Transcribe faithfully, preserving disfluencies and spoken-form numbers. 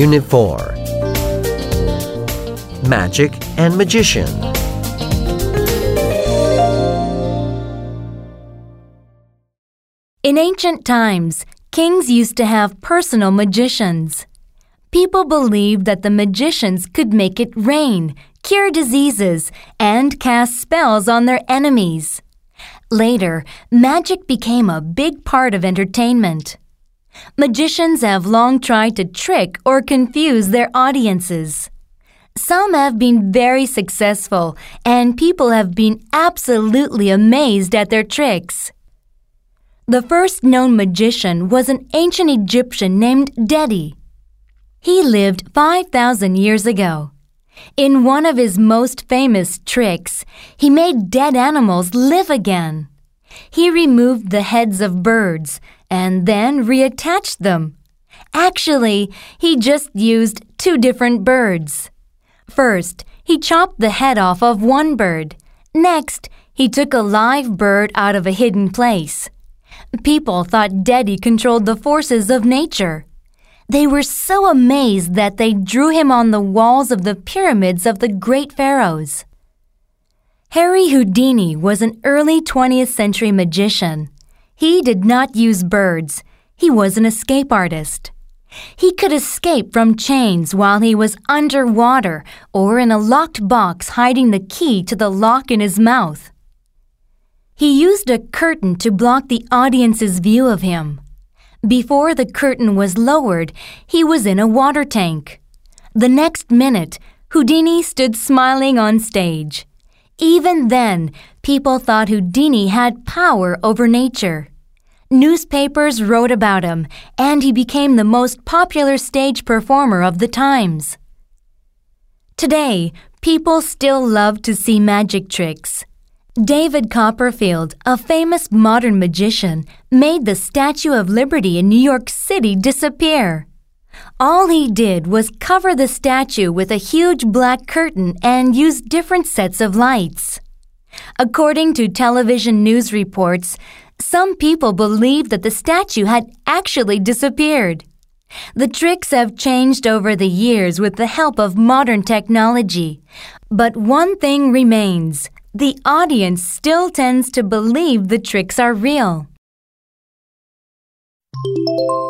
Unit four. Magic and Magician. In ancient times, kings used to have personal magicians. People believed that the magicians could make it rain, cure diseases, and cast spells on their enemies. Later, magic became a big part of entertainment. Magicians have long tried to trick or confuse their audiences. Some have been very successful, and people have been absolutely amazed at their tricks. The first known magician was an ancient Egyptian named Dedi. He lived five thousand years ago. In one of his most famous tricks, he made dead animals live again. He removed the heads of birds and then reattached them. Actually, he just used two different birds. First, he chopped the head off of one bird. Next, he took a live bird out of a hidden place. People thought Dedi controlled the forces of nature. They were so amazed that they drew him on the walls of the pyramids of the great pharaohs. Harry Houdini was an early twentieth century magician. He did not use birds. He was an escape artist. He could escape from chains while he was underwater or in a locked box hiding the key to the lock in his mouth. He used a curtain to block the audience's view of him. Before the curtain was lowered, he was in a water tank. The next minute, Houdini stood smiling on stage. Even then, people thought Houdini had power over nature. Newspapers wrote about him, and he became the most popular stage performer of the times. Today, people still love to see magic tricks. David Copperfield, a famous modern magician, made the Statue of Liberty in New York City disappear. All he did was cover the statue with a huge black curtain and use different sets of lights. According to television news reports, some people believed that the statue had actually disappeared. The tricks have changed over the years with the help of modern technology. But one thing remains. The audience still tends to believe the tricks are real.